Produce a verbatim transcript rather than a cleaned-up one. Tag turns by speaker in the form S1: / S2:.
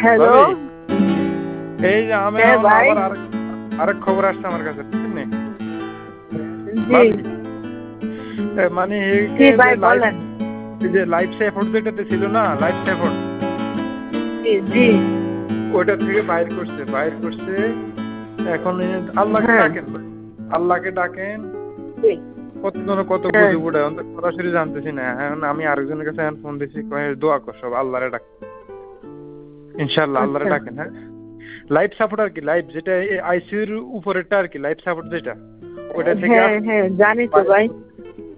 S1: Hello,
S2: এই যে আমি
S1: হ্যাঁ
S2: এখন
S1: ভাই।
S2: আবার আরেক আরেক খবর আসছে আমার কাছে, বুঝছেন?
S1: জি
S2: ভাবি এ মানে এই
S1: জি
S2: যে
S1: ভাই
S2: লাইফ
S1: বলেন।
S2: এই যে লাইফ সাপোর্ট যেটাতে ছিল না, লাইফ সাপোর্ট
S1: জি জি
S2: ওইটা থেকে বাইর করছে বাইর করছে এখন এই আল্লাহকে
S1: হ্যাঁ
S2: ডাকেন ভাই, আল্লাহকে ডাকেন।
S1: জি
S2: কতজন কত
S1: হ্যাঁ
S2: গুজব উড়ায় অন্তত সরাসরি জানতেছি না। এখন আমি আরেকজনের কাছে এখন ফোন দিছি, কয়ে দোয়া কর সব আল্লাহরে ডাক, ইনশাআল্লাহ আল্লাহরে
S1: আচ্ছা
S2: ডাকেন। হ্যাঁ, লাইফ সাপোর্ট আর কি, লাইফ যেটা আইসিইউর উপরেরটা আর কি, লাইফ সাপোর্ট যেটা ওটা থেকে
S1: হ্যাঁ
S2: আসছে
S1: হ্যাঁ জানি তো
S2: বাইরে
S1: ভাই।